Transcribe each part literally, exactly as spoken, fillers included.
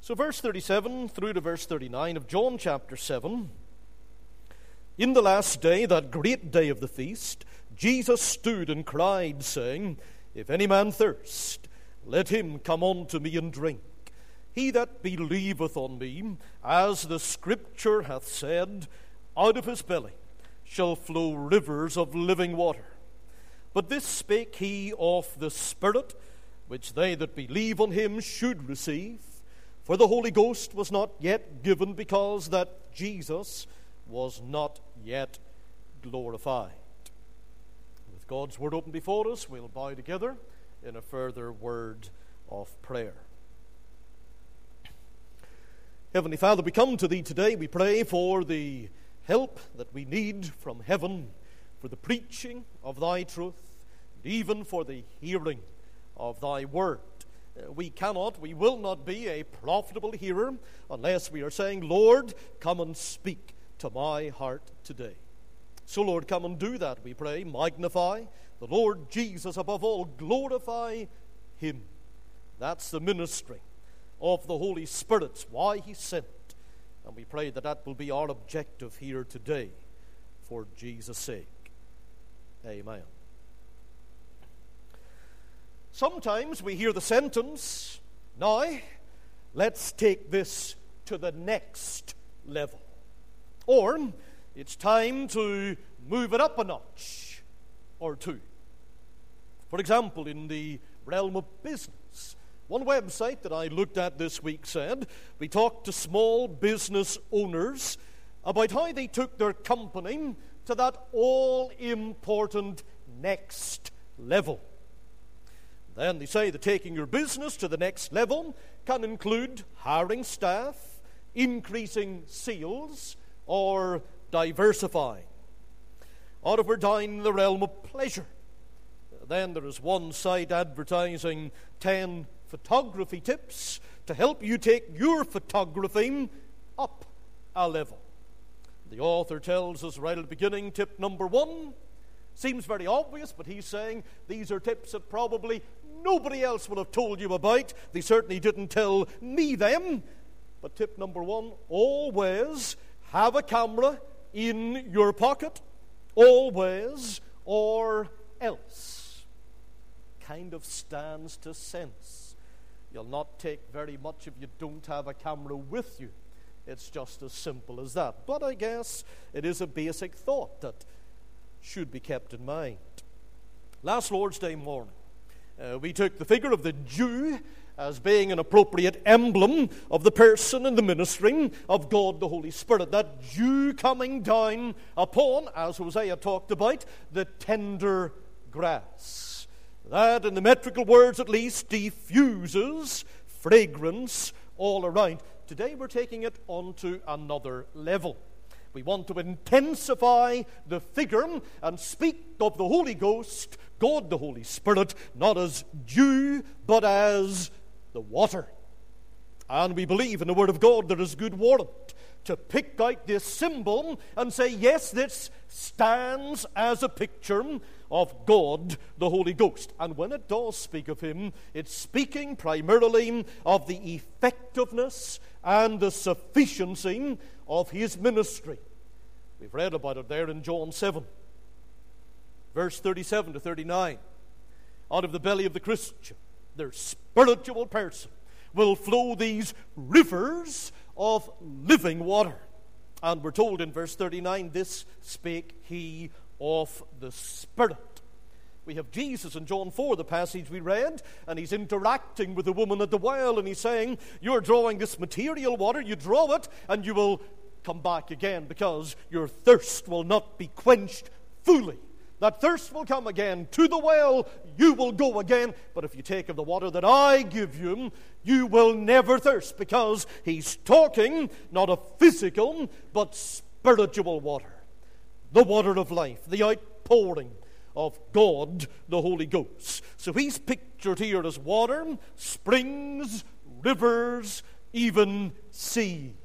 So verse thirty-seven through to verse thirty-nine of John chapter seven. In the last day, that great day of the feast, Jesus stood and cried, saying, If any man thirst, let him come unto me and drink. He that believeth on me, as the Scripture hath said, out of his belly shall flow rivers of living water. But this spake he of the Spirit, which they that believe on him should receive. For the Holy Ghost was not yet given, because that Jesus was not yet glorified. With God's word open before us, we'll bow together in a further word of prayer. Heavenly Father, we come to Thee today. We pray for the help that we need from heaven, for the preaching of Thy truth, and even for the hearing of Thy word. We cannot, we will not be a profitable hearer unless we are saying, Lord, come and speak to my heart today. So, Lord, come and do that, we pray. Magnify the Lord Jesus above all. Glorify Him. That's the ministry of the Holy Spirit, why He sent. And we pray that that will be our objective here today for Jesus' sake. Amen. Sometimes we hear the sentence, now let's take this to the next level. Or, it's time to move it up a notch or two. For example, in the realm of business, one website that I looked at this week said, we talked to small business owners about how they took their company to that all-important next level. Then they say that taking your business to the next level can include hiring staff, increasing sales, or diversifying. Or if we're down in the realm of pleasure, then there is one site advertising ten photography tips to help you take your photography up a level. The author tells us right at the beginning, tip number one seems very obvious, but he's saying these are tips that probably nobody else will have told you about. They certainly didn't tell me them. But tip number one, always have a camera in your pocket. Always, or else. Kind of stands to sense. You'll not take very much if you don't have a camera with you. It's just as simple as that. But I guess it is a basic thought that should be kept in mind. Last Lord's Day morning, uh, we took the figure of the Jew as being an appropriate emblem of the person and the ministry of God the Holy Spirit. That Jew coming down upon, as Hosea talked about, the tender grass. That, in the metrical words at least, diffuses fragrance all around. Today we're taking it onto another level. We want to intensify the figure and speak of the Holy Ghost, God the Holy Spirit, not as dew, but as the water. And we believe in the Word of God there is good warrant to pick out this symbol and say, yes, this stands as a picture of God, the Holy Ghost. And when it does speak of Him, it's speaking primarily of the effectiveness and the sufficiency of His ministry. We've read about it there in John seven, verse thirty-seven to thirty-nine. Out of the belly of the Christian, their spiritual person, will flow these rivers of living water. And we're told in verse thirty-nine, this spake he of the Spirit. We have Jesus in John four, the passage we read, and he's interacting with the woman at the well, and he's saying, you're drawing this material water, you draw it, and you will come back again, because your thirst will not be quenched fully. That thirst will come again. To the well you will go again. But if you take of the water that I give you, you will never thirst. Because he's talking not of physical, but spiritual water. The water of life. The outpouring of God, the Holy Ghost. So he's pictured here as water, springs, rivers, even seas.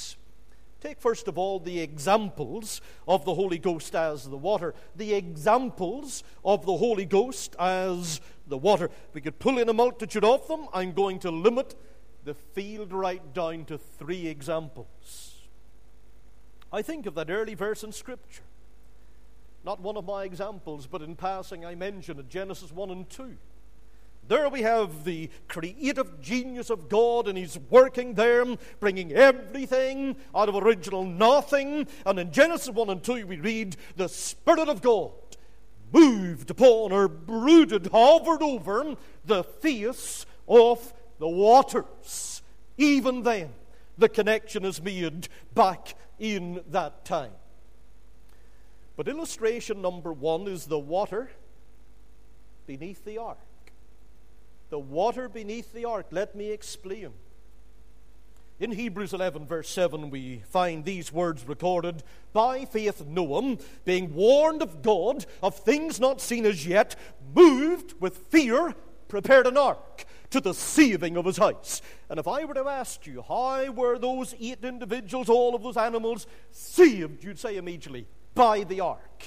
Take first of all the examples of the Holy Ghost as the water. The examples of the Holy Ghost as the water. We could pull in a multitude of them. I'm going to limit the field right down to three examples. I think of that early verse in Scripture. Not one of my examples, but in passing I mentioned it, Genesis one and two. There we have the creative genius of God, and He's working there, bringing everything out of original nothing. And in Genesis one and two we read, the Spirit of God moved upon, or brooded, hovered over the face of the waters. Even then, the connection is made back in that time. But illustration number one is the water beneath the ark. The water beneath the ark. Let me explain. In Hebrews eleven, verse seven, we find these words recorded. By faith Noah, being warned of God of things not seen as yet, moved with fear, prepared an ark to the saving of his house. And if I were to ask you, how were those eight individuals, all of those animals, saved? You'd say immediately, by the ark.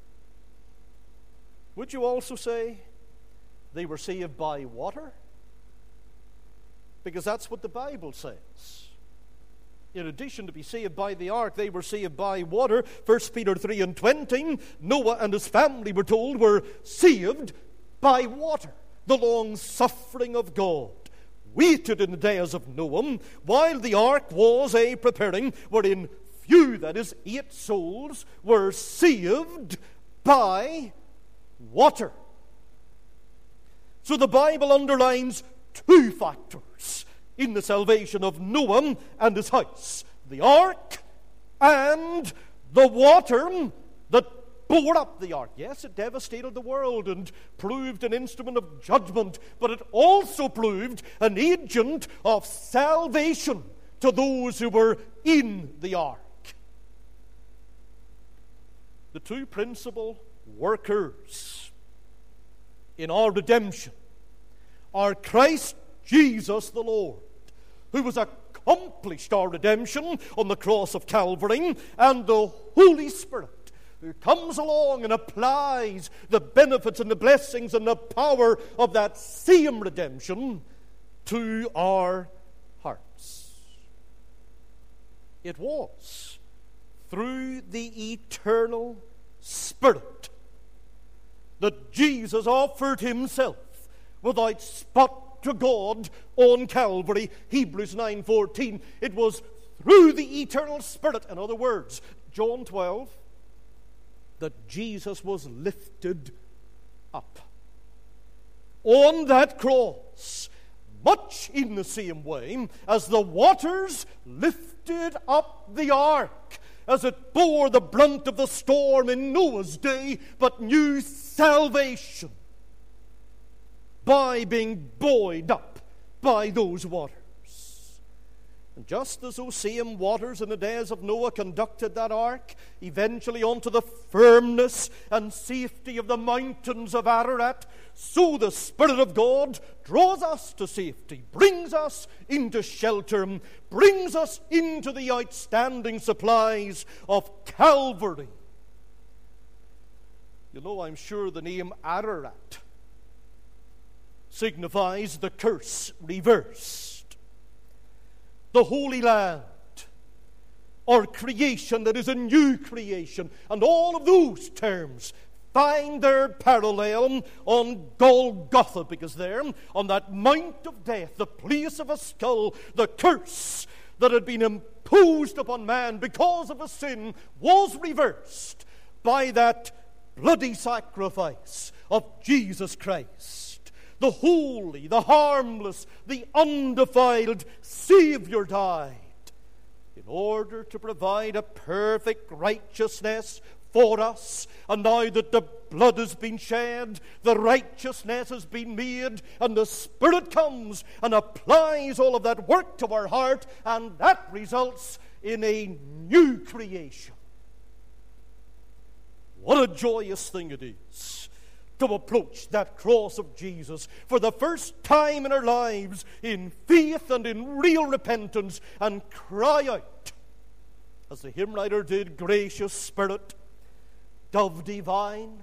Would you also say they were saved by water? Because that's what the Bible says. In addition to be saved by the ark, they were saved by water. First Peter three and twenty, Noah and his family, we're told, were saved by water. The long suffering of God waited in the days of Noah, while the ark was a preparing, wherein few, that is, eight souls, were saved by water. So the Bible underlines two factors in the salvation of Noah and his house: the ark and the water that bore up the ark. Yes, it devastated the world and proved an instrument of judgment, but it also proved an agent of salvation to those who were in the ark. The two principal workers in our redemption are Christ Jesus the Lord, who was accomplished our redemption on the cross of Calvary, and the Holy Spirit, who comes along and applies the benefits and the blessings and the power of that same redemption to our hearts. It was through the eternal Spirit that Jesus offered Himself without spot to God on Calvary. Hebrews nine fourteen. It was through the eternal Spirit, in other words, John twelve, that Jesus was lifted up on that cross, much in the same way as the waters lifted up the ark, as it bore the brunt of the storm in Noah's day, but knew salvation by being buoyed up by those waters. And just as those same waters in the days of Noah conducted that ark eventually onto the firmness and safety of the mountains of Ararat, so the Spirit of God draws us to safety, brings us into shelter, brings us into the outstanding supplies of Calvary. You know, I'm sure the name Ararat signifies the curse reversed. The Holy Land, or creation that is a new creation. And all of those terms find their parallel on Golgotha, because there, on that Mount of Death, the place of a skull, the curse that had been imposed upon man because of a sin was reversed by that bloody sacrifice of Jesus Christ. The holy, the harmless, the undefiled Savior died in order to provide a perfect righteousness for us. And now that the blood has been shed, the righteousness has been made, and the Spirit comes and applies all of that work to our heart, and that results in a new creation. What a joyous thing it is to approach that cross of Jesus for the first time in our lives in faith and in real repentance, and cry out, as the hymn writer did, "Gracious Spirit, Dove divine,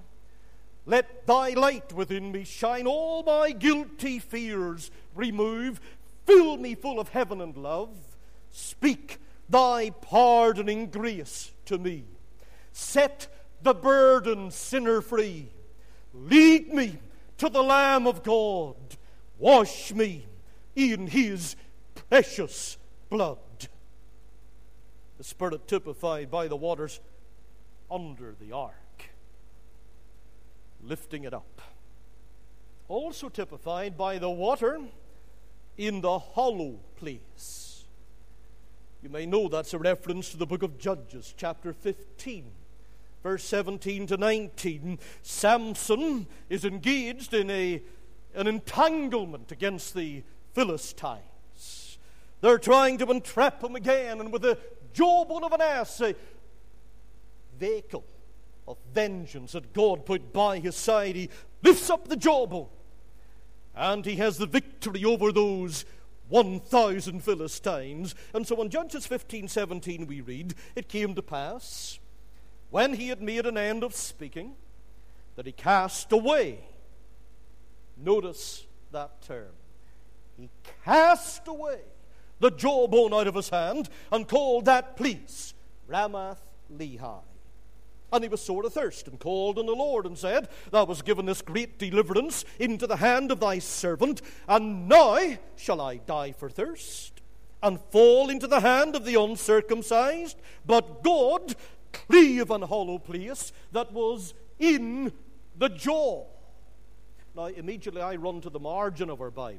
let thy light within me shine, all my guilty fears remove, Fill me full of heaven and love. Speak thy pardoning grace to me. Set the burdened sinner free. Lead me to the Lamb of God. Wash me in his precious blood. The Spirit typified by the waters under the ark, lifting it up. Also typified by the water in the hollow place. You may know that's a reference to the book of Judges, chapter fifteen, verse seventeen to nineteen. Samson is engaged in a, an entanglement against the Philistines. They're trying to entrap him again, and with the jawbone of an ass, a vehicle of vengeance that God put by his side, he lifts up the jawbone, and he has the victory over those one thousand Philistines. And so in Judges fifteen seventeen we read, it came to pass, when he had made an end of speaking, that he cast away. Notice that term. He cast away the jawbone out of his hand and called that place Ramath Lehi. And he was sore athirst, and called on the Lord, and said, Thou hast given this great deliverance into the hand of thy servant, and now shall I die for thirst, and fall into the hand of the uncircumcised? But God cleave an hollow place that was in the jaw. Now immediately I run to the margin of our Bible,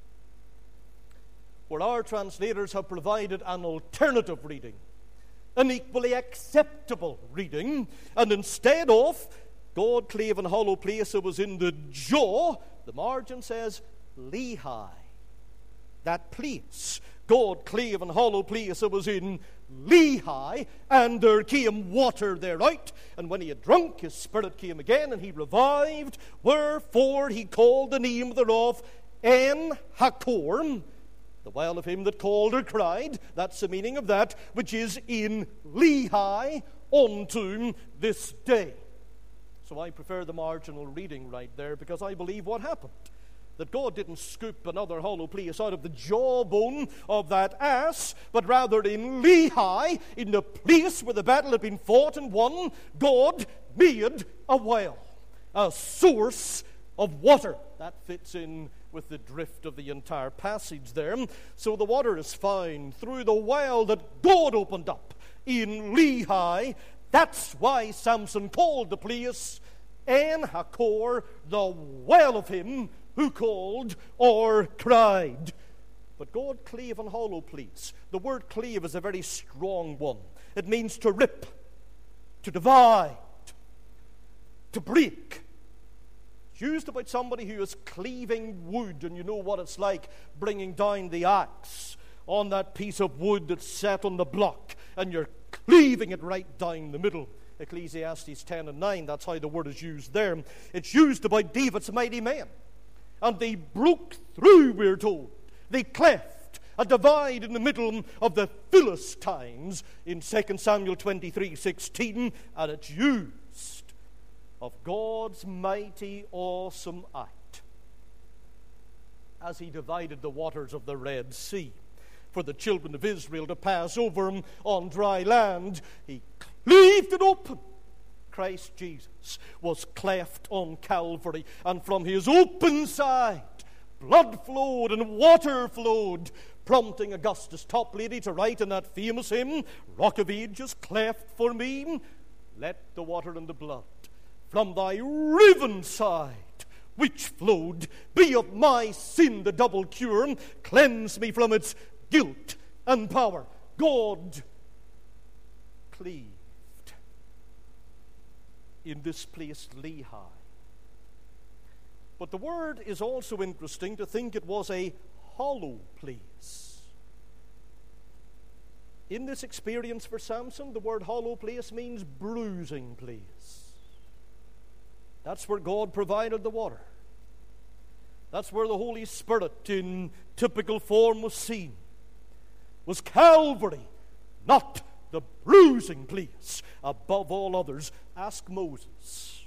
where our translators have provided an alternative reading, an equally acceptable reading, and instead of God clave and hollow place that was in the jaw, the margin says Lehi. That place, God clave and hollow place that was in Lehi, and there came water thereout, and when he had drunk, his spirit came again, and he revived, wherefore he called the name thereof En Hakor, the well of him that called or cried. That's the meaning of that, which is in Lehi unto this day. So I prefer the marginal reading right there, because I believe what happened, that God didn't scoop another hollow place out of the jawbone of that ass, but rather in Lehi, in the place where the battle had been fought and won, God made a well, a source of water. That fits in with the drift of the entire passage there. So the water is found through the well that God opened up in Lehi. That's why Samson called the place En Hakor, the well of him who called or cried. But God clave an hollow place. The word clave is a very strong one. It means to rip, to divide, to break. It's used about somebody who is cleaving wood, and you know what it's like bringing down the axe on that piece of wood that's set on the block, and you're cleaving it right down the middle. Ecclesiastes ten and nine, that's how the word is used there. It's used about David's mighty men. And they broke through, we're told. They cleft a divide in the middle of the Philistines in Second Samuel twenty-three sixteen, and it's used of God's mighty, awesome act as he divided the waters of the Red Sea for the children of Israel to pass over him on dry land. He cleaved it open. Christ Jesus was cleft on Calvary, and from his open side blood flowed and water flowed, prompting Augustus Toplady to write in that famous hymn, Rock of Ages, cleft for me, let the water and the blood from thy riven side which flowed be of my sin the double cure, cleanse me from its guilt and power. God cleaved in this place Lehi. But the word is also interesting to think it was a hollow place. In this experience for Samson, the word hollow place means bruising place. That's where God provided the water. That's where the Holy Spirit in typical form was seen. Was Calvary, not the bruising place above all others. Ask Moses.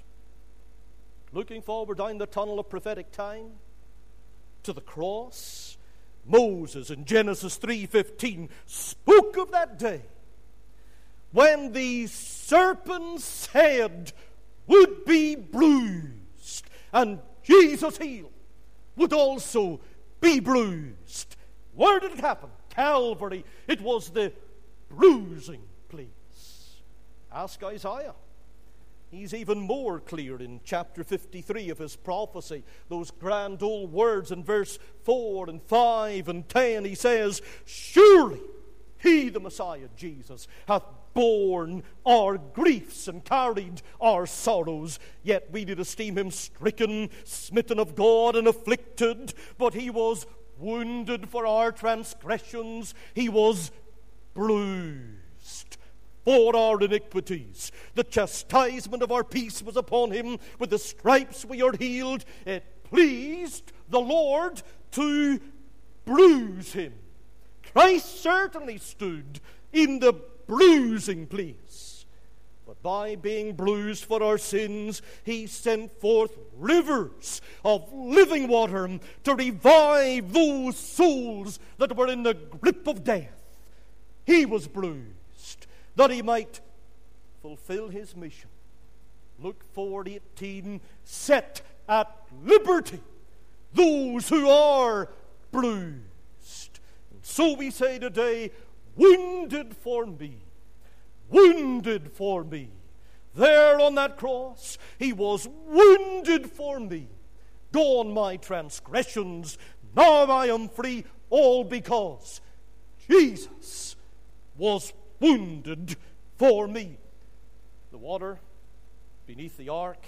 Looking forward down the tunnel of prophetic time to the cross, Moses in Genesis three fifteen spoke of that day when the serpent's head would be bruised, and Jesus' heel would also be bruised. Where did it happen? Calvary. It was the bruising place. Ask Isaiah. He's even more clear in chapter fifty-three of his prophecy. Those grand old words in verse four and five and ten. He says, surely he, the Messiah, Jesus, hath borne our griefs and carried our sorrows. Yet we did esteem him stricken, smitten of God, and afflicted. But he was wounded for our transgressions. He was bruised for our iniquities. The chastisement of our peace was upon him. With the stripes we are healed. It pleased the Lord to bruise him. Christ certainly stood in the bruising place. But by being bruised for our sins, he sent forth rivers of living water to revive those souls that were in the grip of death. He was bruised that he might fulfill his mission. Luke four eighteen, set at liberty those who are bruised. And so we say today, wounded for me, wounded for me. There on that cross, he was wounded for me. Gone my transgressions, now I am free, all because Jesus was wounded for me. The water beneath the ark,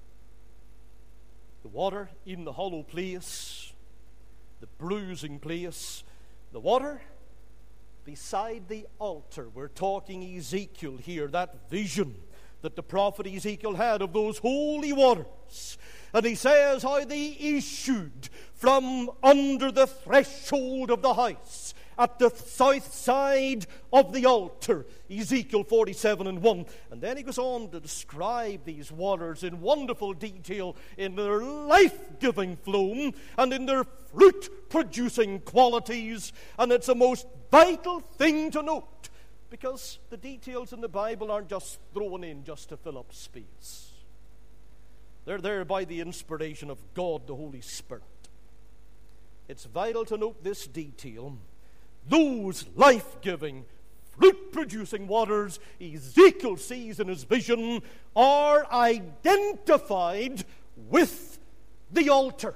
the water in the hollow place, the bruising place, the water beside the altar. We're talking Ezekiel here, that vision that the prophet Ezekiel had of those holy waters. And he says how they issued from under the threshold of the house at the south side of the altar. Ezekiel forty-seven and one. And then he goes on to describe these waters in wonderful detail, in their life-giving flow and in their fruit-producing qualities. And it's a most vital thing to note, because the details in the Bible aren't just thrown in just to fill up space. They're there by the inspiration of God, the Holy Spirit. It's vital to note this detail. Those life-giving, fruit-producing waters Ezekiel sees in his vision are identified with the altar.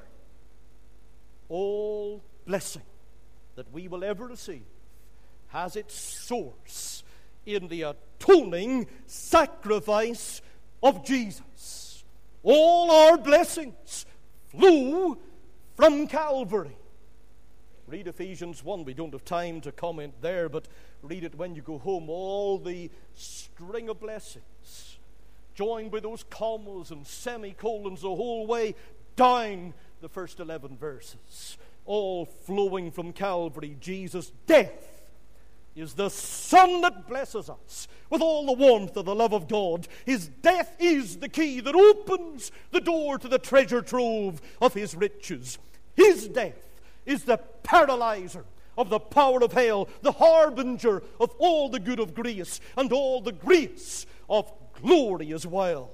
All blessing that we will ever receive has its source in the atoning sacrifice of Jesus. All our blessings flow from Calvary. Read Ephesians one. We don't have time to comment there, but read it when you go home. All the string of blessings, joined with those commas and semicolons the whole way down the first eleven verses, all flowing from Calvary. Jesus' death is the sun that blesses us with all the warmth of the love of God. His death is the key that opens the door to the treasure trove of his riches. His death is the paralyzer of the power of hell, the harbinger of all the good of grace and all the grace of glory as well.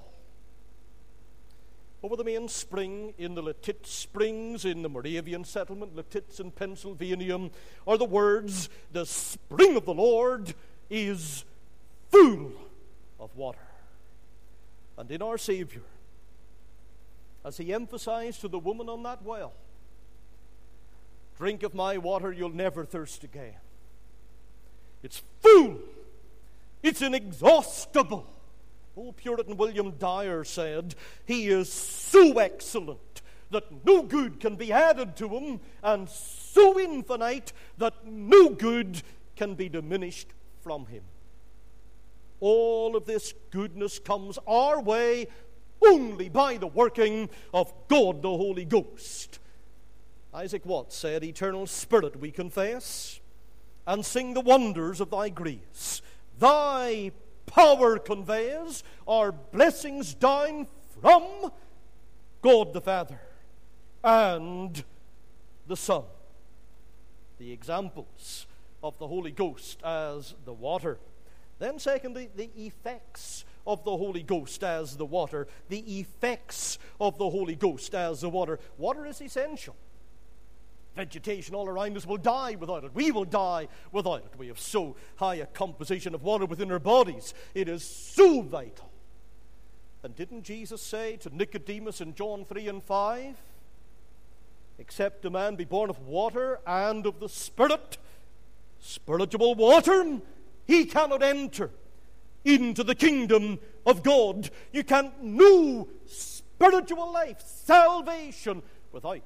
Over the main spring in the Letitz Springs in the Moravian settlement, Letitz in Pennsylvania, are the words, "The spring of the Lord is full of water." And in our Savior, as he emphasized to the woman on that well, "Drink of my water, you'll never thirst again." It's full. It's inexhaustible. Old Puritan William Dyer said, "He is so excellent that no good can be added to him, and so infinite that no good can be diminished from him." All of this goodness comes our way only by the working of God the Holy Ghost. Isaac Watts said, "Eternal Spirit, we confess and sing the wonders of thy grace. Thy power conveys our blessings down from God the Father and the Son. the examples of the Holy Ghost as the water. Then secondly, the effects of the Holy Ghost as the water. The effects of the Holy Ghost as the water. Water is essential. Vegetation all around us will die without it. We will die without it. We have so high a composition of water within our bodies. It is so vital. And didn't Jesus say to Nicodemus in John three and five, except a man be born of water and of the Spirit, spiritual water, he cannot enter into the kingdom of God. You can't know spiritual life, salvation, without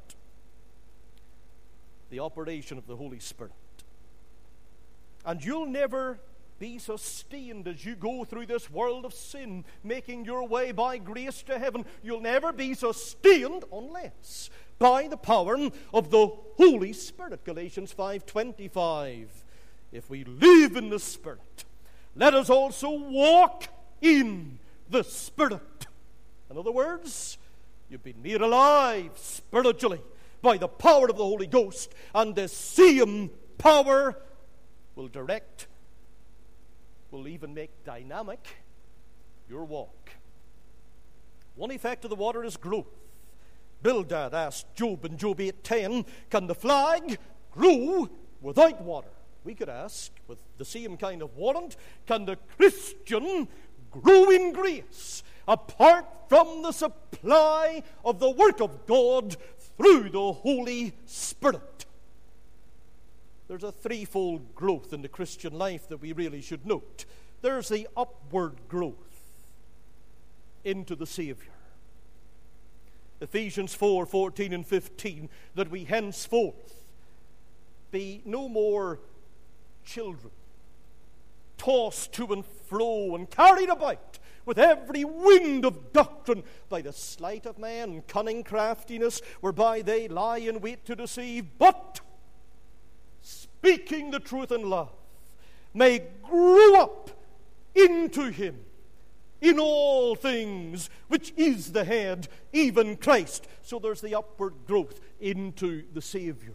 the operation of the Holy Spirit. And you'll never be sustained as you go through this world of sin, making your way by grace to heaven. You'll never be sustained unless by the power of the Holy Spirit. Galatians five twenty-five. If we live in the Spirit, let us also walk in the Spirit. In other words, you've been made alive spiritually by the power of the Holy Ghost, and the same power will direct, will even make dynamic your walk. One effect of the water is growth. Bildad asked Job in Job eight ten, can the flag grow without water? We could ask, with the same kind of warrant, can the Christian grow in grace apart from the supply of the work of God through the Holy Spirit? There's a threefold growth in the Christian life that we really should note. There's the upward growth into the Savior. Ephesians four fourteen and fifteen, that we henceforth be no more children, tossed to and fro and carried about with every wind of doctrine by the sleight of man and cunning craftiness, whereby they lie in wait to deceive, but speaking the truth in love, may grow up into him in all things, which is the head, even Christ. So there's the upward growth into the Savior.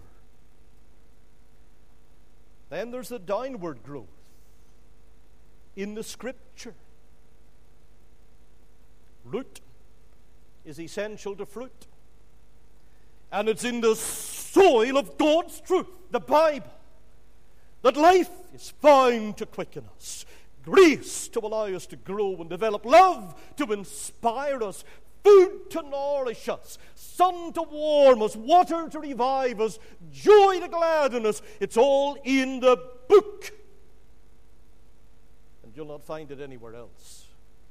Then there's the downward growth in the Scripture. Root is essential to fruit. And it's in the soil of God's truth, the Bible, that life is found to quicken us, grace to allow us to grow and develop, love to inspire us, food to nourish us, sun to warm us, water to revive us, joy to gladden us. It's all in the book. And you'll not find it anywhere else.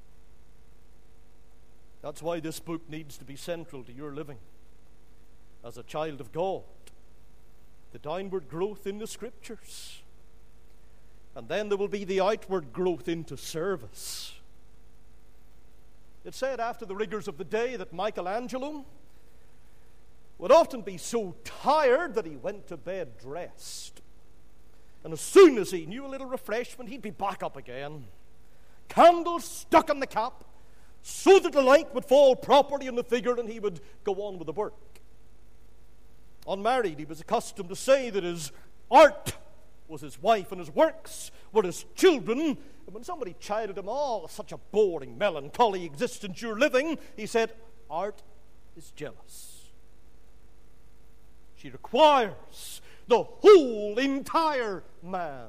That's why this book needs to be central to your living as a child of God. The downward growth in the Scriptures. And then there will be the outward growth into service. It's said after the rigors of the day that Michelangelo would often be so tired that he went to bed dressed. And as soon as he knew a little refreshment, he'd be back up again. Candles stuck in the cap, so that the light would fall properly on the figure and he would go on with the work. Unmarried, he was accustomed to say that his art was his wife and his works were his children. And when somebody chided him, oh, such a boring, melancholy existence you're living, he said, art is jealous. She requires the whole, entire man.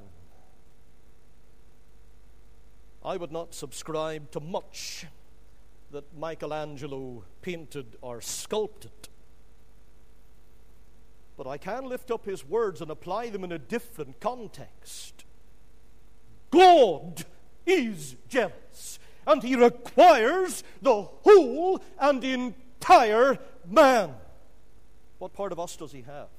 I would not subscribe to much that Michelangelo painted or sculpted. But I can lift up his words and apply them in a different context. God is jealous, and he requires the whole and entire man. What part of us does he have?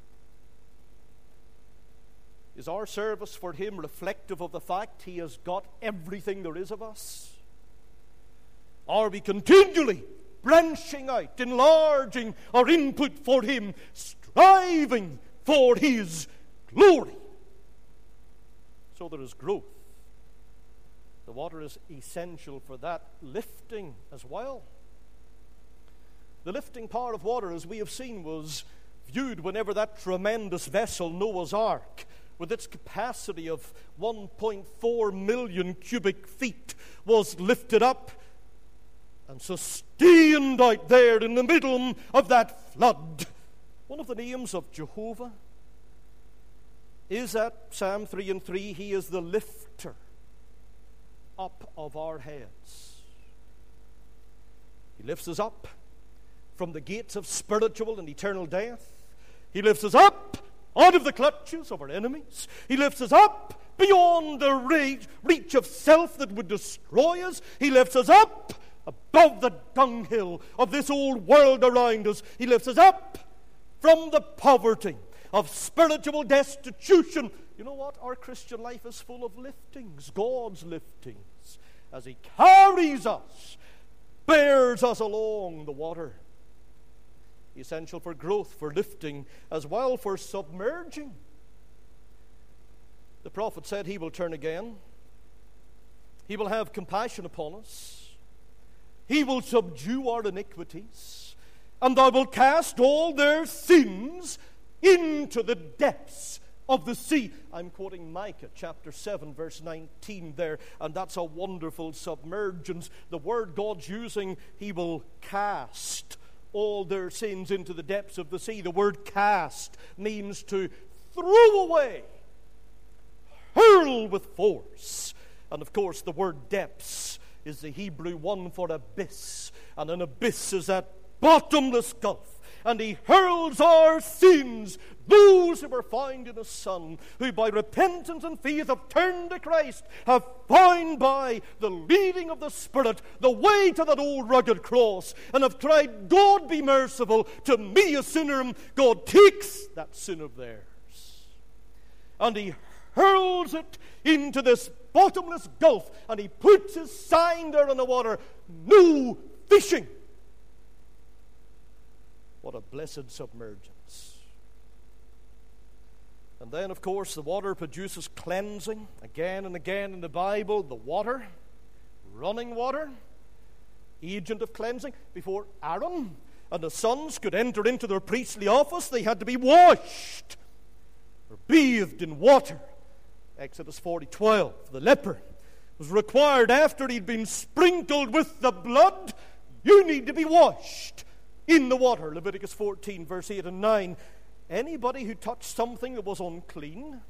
Is our service for him reflective of the fact he has got everything there is of us? Are we continually branching out, enlarging our input for him, striving for his glory? So there is growth. The water is essential for that lifting as well. The lifting power of water, as we have seen, was viewed whenever that tremendous vessel, Noah's Ark, with its capacity of one point four million cubic feet, was lifted up and sustained out there in the middle of that flood. One of the names of Jehovah is at Psalm three and three, He is the lifter up of our heads. He lifts us up from the gates of spiritual and eternal death. He lifts us up out of the clutches of our enemies. He lifts us up beyond the reach, reach of self that would destroy us. He lifts us up above the dunghill of this old world around us. He lifts us up from the poverty of spiritual destitution. You know what? Our Christian life is full of liftings, God's liftings, as He carries us, bears us along the water. Essential for growth, for lifting, as well for submerging. The prophet said He will turn again. He will have compassion upon us. He will subdue our iniquities. And thou wilt cast all their sins into the depths of the sea. I'm quoting Micah chapter seven verse nineteen there, and that's a wonderful submergence. The word God's using, He will cast all their sins into the depths of the sea. The word cast means to throw away, hurl with force. And of course the word depths is the Hebrew one for abyss, and an abyss is that bottomless gulf. And He hurls our sins, those who are found in His Son, who by repentance and faith have turned to Christ, have found by the leading of the Spirit the way to that old rugged cross, and have cried, God be merciful to me a sinner. God takes that sin of theirs, and He hurls it into this bottomless gulf, and He puts His sign there in the water, no fishing. What a blessed submergence. And then, of course, the water produces cleansing. Again and again in the Bible, the water, running water, agent of cleansing. Before Aaron and the sons could enter into their priestly office, they had to be washed or bathed in water. Exodus forty twelve, the leper was required after he'd been sprinkled with the blood, you need to be washed in the water. Leviticus fourteen, verse eight and nine. Anybody who touched something that was unclean,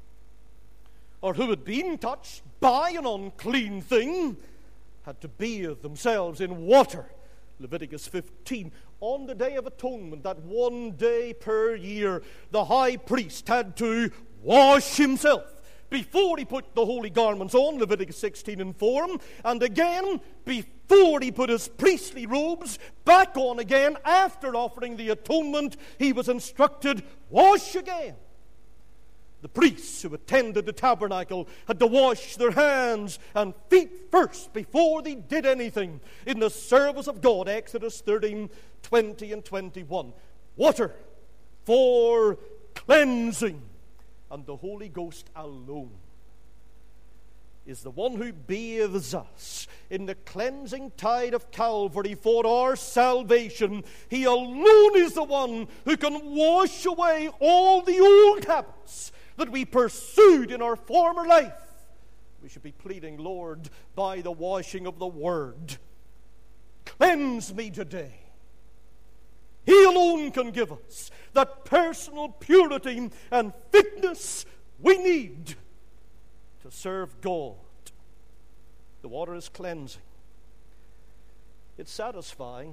or who had been touched by an unclean thing, had to bathe themselves in water. Leviticus fifteen. On the Day of Atonement, that one day per year, the high priest had to wash himself before he put the holy garments on, Leviticus sixteen and four, and again before he put his priestly robes back on again after offering the atonement, he was instructed, wash again. The priests who attended the tabernacle had to wash their hands and feet first before they did anything in the service of God. Exodus thirteen, twenty and twenty-one. Water for cleansing. And the Holy Ghost alone is the one who bathes us in the cleansing tide of Calvary for our salvation. He alone is the one who can wash away all the old habits that we pursued in our former life. We should be pleading, Lord, by the washing of the Word, cleanse me today. He alone can give us that personal purity and fitness we need to serve God. The water is cleansing. It's satisfying.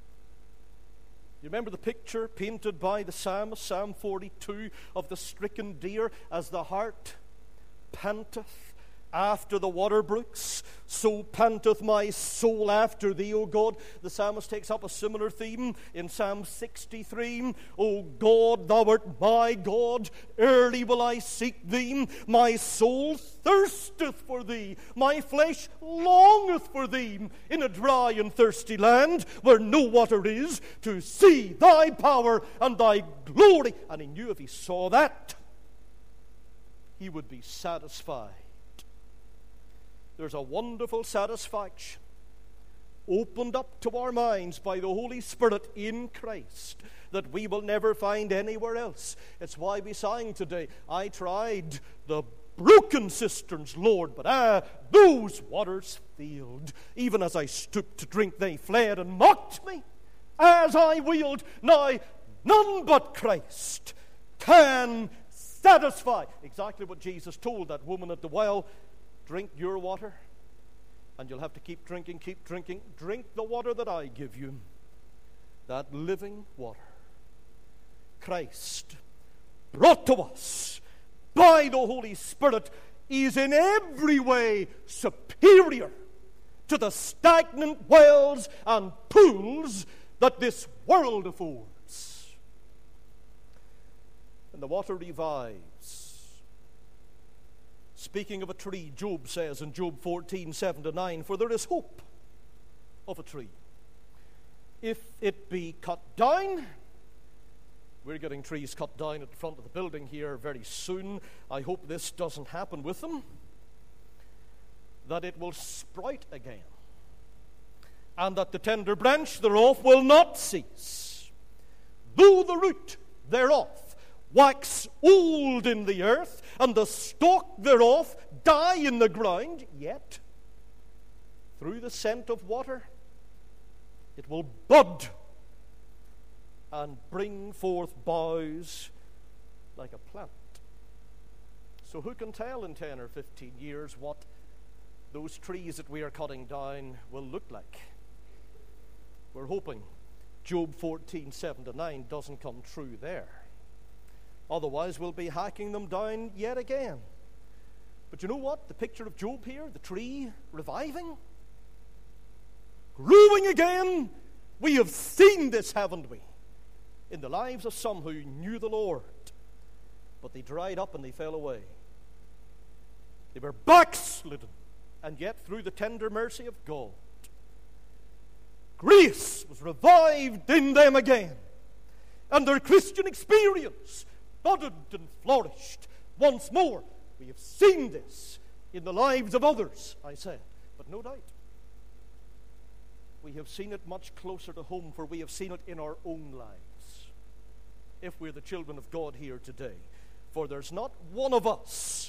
You remember the picture painted by the psalmist, Psalm forty-two, of the stricken deer as the hart panteth after the water brooks, so panteth my soul after thee, O God. The psalmist takes up a similar theme in Psalm sixty-three. O God, thou art my God, early will I seek thee. My soul thirsteth for thee, my flesh longeth for thee, in a dry and thirsty land where no water is, to see thy power and thy glory. And he knew if he saw that, he would be satisfied. There's a wonderful satisfaction opened up to our minds by the Holy Spirit in Christ that we will never find anywhere else. It's why we sang today, I tried the broken cisterns, Lord, but ah, those waters failed. Even as I stooped to drink, they fled and mocked me. As I wheeled, now none but Christ can satisfy. Exactly what Jesus told that woman at the well. Drink your water, and you'll have to keep drinking, keep drinking. Drink the water that I give you, that living water. Christ, brought to us by the Holy Spirit, is in every way superior to the stagnant wells and pools that this world affords. And the water revives. Speaking of a tree, Job says in Job fourteen, seven to nine, for there is hope of a tree. If it be cut down, we're getting trees cut down at the front of the building here very soon. I hope this doesn't happen with them. That it will sprout again, and that the tender branch thereof will not cease. Though the root thereof wax old in the earth, and the stalk thereof die in the ground, yet through the scent of water it will bud and bring forth boughs like a plant. So who can tell in ten or fifteen years what those trees that we are cutting down will look like? We're hoping Job fourteen, seven to nine doesn't come true there. Otherwise, we'll be hacking them down yet again. But you know what? The picture of Job here, the tree reviving, growing again. We have seen this, haven't we? In the lives of some who knew the Lord, but they dried up and they fell away. They were backslidden, and yet through the tender mercy of God, grace was revived in them again, and their Christian experience budded and flourished once more. We have seen this in the lives of others, I said, but no doubt we have seen it much closer to home, for we have seen it in our own lives, if we're the children of God here today. For there's not one of us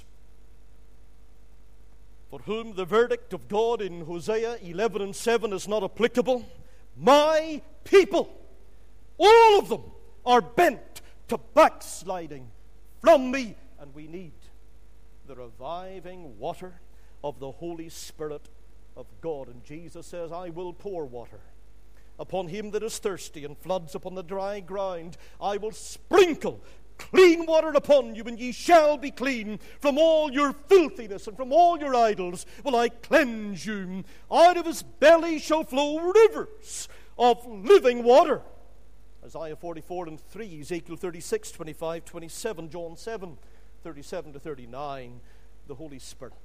for whom the verdict of God in Hosea eleven and seven is not applicable. My people, all of them, are bent to backsliding from me, and we need the reviving water of the Holy Spirit of God. And Jesus says, I will pour water upon him that is thirsty, and floods upon the dry ground. I will sprinkle clean water upon you, and ye shall be clean. From all your filthiness and from all your idols will I cleanse you. Out of his belly shall flow rivers of living water. Isaiah forty-four and three, Ezekiel thirty-six, twenty-five, twenty-seven, John seven, thirty-seven to thirty-nine. The Holy Spirit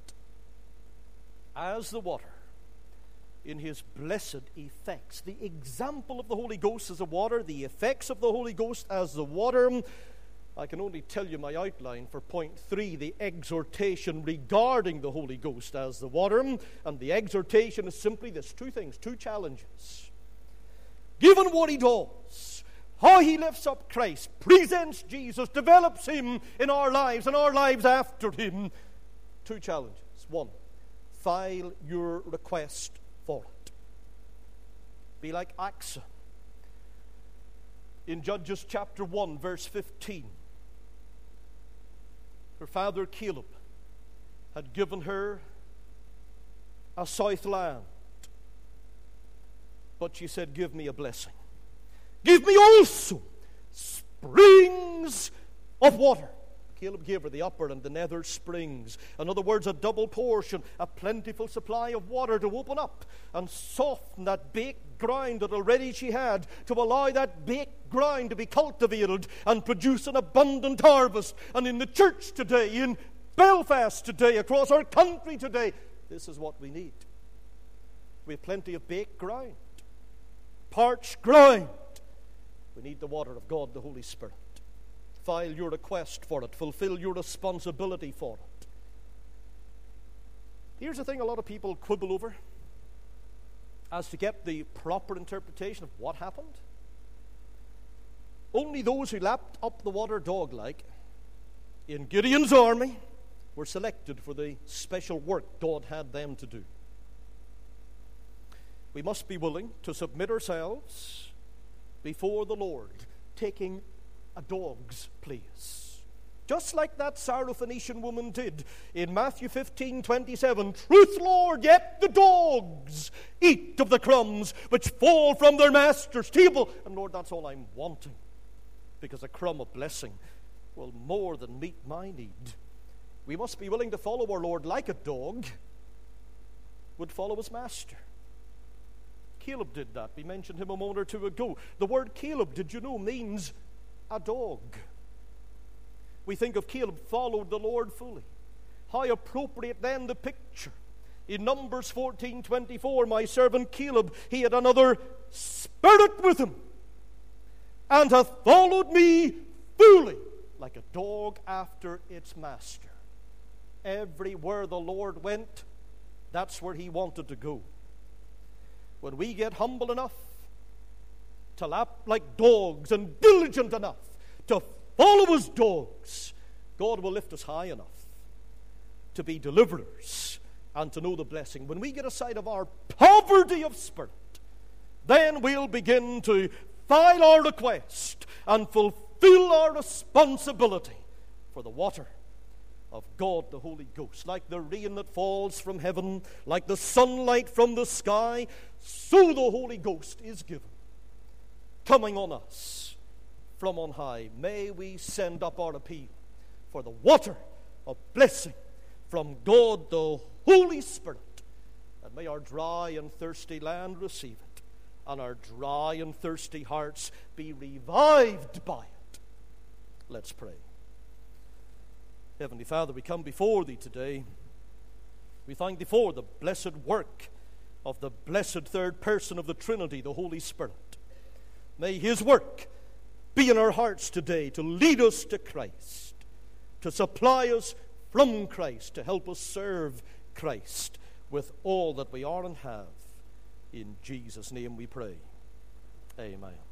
as the water in his blessed effects. The example of the Holy Ghost as a water, the effects of the Holy Ghost as the water. I can only tell you my outline for point three, the exhortation regarding the Holy Ghost as the water. And the exhortation is simply this: two things, two challenges. Given what he does, how he lifts up Christ, presents Jesus, develops him in our lives and our lives after him, two challenges. One, file your request for it. Be like Achsah in Judges chapter one, verse fifteen. Her father Caleb had given her a south land, but she said, give me a blessing. Give me also springs of water. Caleb gave her the upper and the nether springs. In other words, a double portion, a plentiful supply of water to open up and soften that baked ground that already she had, to allow that baked ground to be cultivated and produce an abundant harvest. And in the church today, in Belfast today, across our country today, this is what we need. We have plenty of baked ground, parched ground. We need the water of God, the Holy Spirit. File your request for it. Fulfill your responsibility for it. Here's the thing a lot of people quibble over. as to get the proper interpretation of what happened. Only those who lapped up the water dog-like in Gideon's army were selected for the special work God had them to do. We must be willing to submit ourselves before the Lord, taking a dog's place. Just like that Syrophoenician woman did in Matthew fifteen twenty-seven. Truth, Lord, yet the dogs eat of the crumbs which fall from their master's table. And Lord, that's all I'm wanting, because a crumb of blessing will more than meet my need. We must be willing to follow our Lord like a dog would follow his master. Caleb did that. We mentioned him a moment or two ago. The word Caleb, did you know, means a dog. We think of Caleb followed the Lord fully. How appropriate then the picture. In Numbers fourteen twenty-four, my servant Caleb, he had another spirit with him, and hath followed me fully, like a dog after its master. Everywhere the Lord went, that's where he wanted to go. When we get humble enough to lap like dogs and diligent enough to follow as dogs, God will lift us high enough to be deliverers and to know the blessing. When we get a sight of our poverty of spirit, then we'll begin to file our request and fulfill our responsibility for the water of God the Holy Ghost. Like the rain that falls from heaven, like the sunlight from the sky, so the Holy Ghost is given, coming on us from on high. May we send up our appeal for the water of blessing from God the Holy Spirit, and may our dry and thirsty land receive it, and our dry and thirsty hearts be revived by it. Let's pray. Heavenly Father, we come before Thee today. We thank Thee for the blessed work of the blessed third person of the Trinity, the Holy Spirit. May His work be in our hearts today to lead us to Christ, to supply us from Christ, to help us serve Christ with all that we are and have. In Jesus' name we pray. Amen.